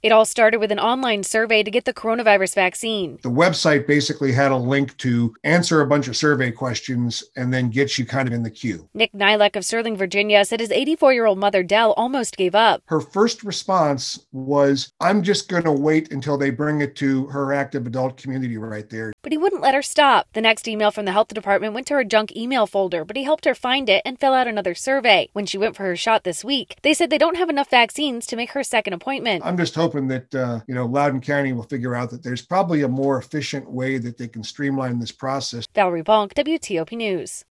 It all started with an online survey to get the coronavirus vaccine. The website basically had a link to answer a bunch of survey questions and then get you kind of in the queue. Nick Nylek of Sterling, Virginia, said his 84-year-old mother, Dell, almost gave up. Her first response was, I'm just going to wait until they bring it to her active adult community right there. But he wouldn't let her stop. The next email from the health department went to her junk email folder, but he helped her find it and fill out another survey. When she went for her shot this week, they said they don't have enough vaccines to make her second appointment. I'm just hoping that, Loudoun County will figure out that there's probably a more efficient way that they can streamline this process. Valerie Bonk, WTOP News.